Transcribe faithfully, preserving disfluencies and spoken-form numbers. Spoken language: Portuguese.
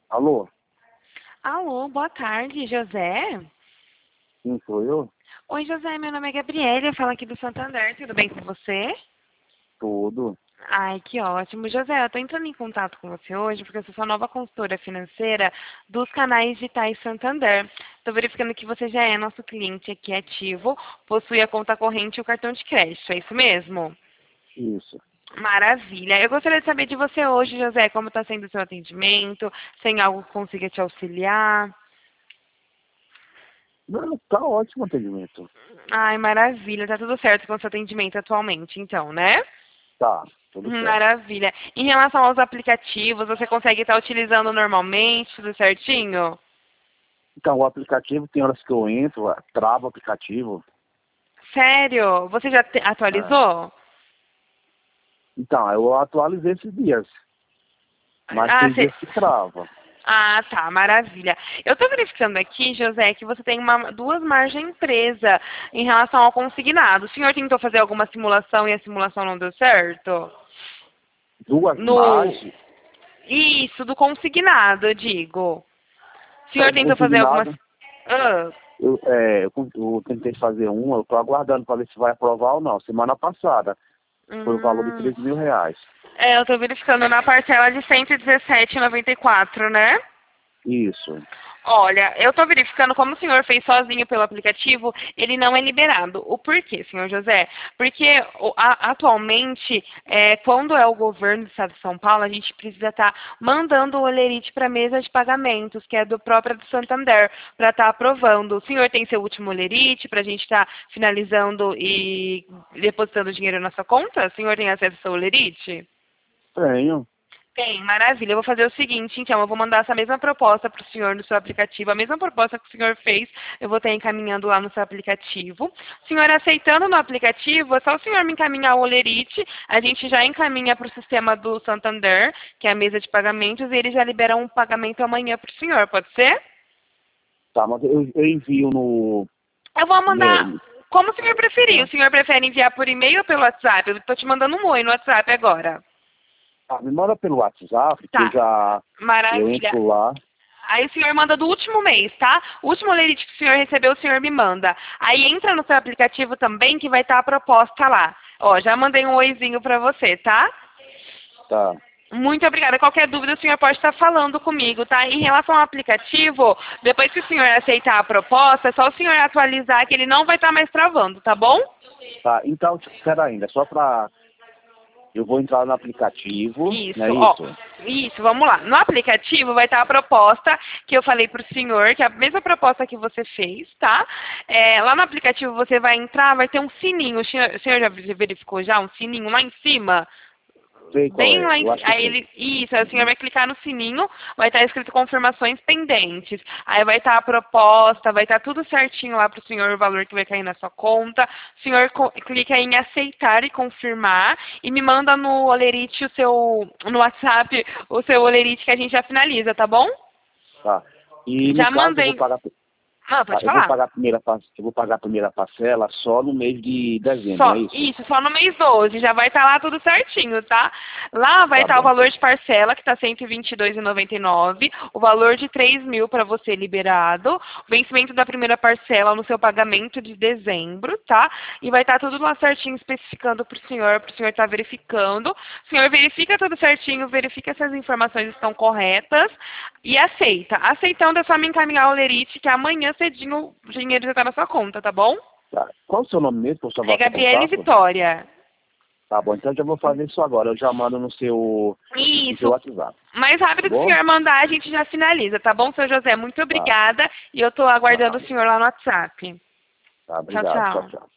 Alô? Alô, boa tarde, José? Sim, sou eu? Oi, José, meu nome é Gabriela, eu falo aqui do Santander, tudo bem com você? Tudo. Ai, que ótimo. José, eu tô entrando em contato com você hoje porque eu sou sua nova consultora financeira dos canais digitais Santander. Tô verificando que você já é nosso cliente aqui ativo, possui a conta corrente e o cartão de crédito, é isso mesmo? Isso. Maravilha. Eu gostaria de saber de você hoje, José, como está sendo o seu atendimento, se tem algo que consiga te auxiliar. Não, tá ótimo o atendimento. Ai, maravilha. Tá tudo certo com o seu atendimento atualmente, então, né? Tá, tudo Hum, certo. Maravilha. Em relação aos aplicativos, você consegue estar utilizando normalmente, tudo certinho? Então, o aplicativo, tem horas que eu entro, ah, trava o aplicativo. Sério? Você já te- É. atualizou? Então, eu atualizei esses dias, mas Ah, tem você... dias que trava. ah, tá, maravilha. Eu estou verificando aqui, José, que você tem uma, duas margens presa em relação ao consignado. O senhor tentou fazer alguma simulação e a simulação não deu certo? Duas No... margens, Isso, do consignado, eu digo. O senhor o tentou fazer algumas... consignado, Ah, eu, é, eu, con- eu tentei fazer um, eu tô aguardando para ver se vai aprovar ou não. Semana passada, foi o valor de hum, três mil reais. é, eu tô verificando na parcela de cento e dezessete e noventa e quatro, né? Isso. Olha, eu tô verificando como o senhor fez sozinho pelo aplicativo, ele não é liberado. O porquê, senhor José? Porque o- a- atualmente, é, quando é o governo do estado de São Paulo, a gente precisa estar mandando o olerite para a mesa de pagamentos, que é do próprio do Santander, para estar aprovando. O senhor tem seu último olerite para a gente estar finalizando e depositando dinheiro na sua conta? O senhor tem acesso ao seu olerite? Tenho. Tem, maravilha. Eu vou fazer o seguinte, então, eu vou mandar essa mesma proposta para o senhor no seu aplicativo, a mesma proposta que o senhor fez, eu vou estar encaminhando lá no seu aplicativo. O senhor aceitando no aplicativo, é só o senhor me encaminhar o olerite, a gente já encaminha para o sistema do Santander, que é a mesa de pagamentos, e eles já liberam um pagamento amanhã para o senhor, pode ser? Tá, mas eu, eu envio no, Eu vou mandar, no, como o senhor preferir. O no senhor prefere enviar por e-mail ou pelo WhatsApp? Eu estou te mandando um oi no WhatsApp agora. ah, me manda pelo WhatsApp, que eu Tá, já, eu maravilha. entro lá. Aí o senhor manda do último mês, tá? O último olerite que o senhor recebeu, o senhor me manda. Aí entra no seu aplicativo também, que vai estar a proposta lá. Ó, já mandei um oizinho pra você, tá? Tá, Muito obrigada. Qualquer dúvida, o senhor pode estar falando comigo, tá? Em relação ao aplicativo, depois que o senhor aceitar a proposta, é só o senhor atualizar que ele não vai estar mais travando, tá bom? tá. Então, espera ainda, só pra... Eu vou entrar no aplicativo, não Isso, é ó. isso? Isso, vamos lá. No aplicativo vai estar a proposta que eu falei para o senhor, que é a mesma proposta que você fez, tá? É, lá no aplicativo você vai entrar, vai ter um sininho. O senhor, o senhor já verificou já um sininho lá em cima? Sei qual Bem é, lá em eu cima. acho que Aí sei. ele. Isso, aí o senhor Uhum. vai clicar no sininho, vai estar escrito confirmações pendentes. Aí vai estar a proposta, vai estar tudo certinho lá para o senhor, o valor que vai cair na sua conta. O senhor co- clica em aceitar e confirmar e me manda no Olerite o seu. No WhatsApp o seu Olerite que a gente já finaliza, tá bom? Tá. E no Já caso, eu vou mandei. pagar... Ah, Tá, pode eu vou falar. pagar a primeira, par- eu vou pagar a primeira parcela só no mês de dezembro, não é Só, isso? isso, só no mês doze, já vai estar lá tudo certinho, tá? Lá vai Tá estar o bom. valor de parcela, que está cento e vinte e dois reais e noventa e nove centavos, o valor de três mil para você liberado, o vencimento da primeira parcela no seu pagamento de dezembro, tá? E vai estar tudo lá certinho, especificando para o senhor, para o senhor estar verificando. O senhor verifica tudo certinho, verifica se as informações estão corretas e aceita. Aceitando é só me encaminhar o lerite, que amanhã cedinho o dinheiro já está na sua conta, tá bom? Tá. Qual o seu nome mesmo, para eu É salvar seu Gabriele contato? Vitória. Tá bom, então eu já vou fazer isso agora. Eu já mando no seu, no seu Isso. WhatsApp. Mais Tá rápido que o bom? senhor mandar, a gente já finaliza, tá bom, seu José? Muito Tá. obrigada. E eu estou aguardando o Nada. senhor lá no WhatsApp. Tá, Tchau, obrigado. Tchau, tchau. tchau.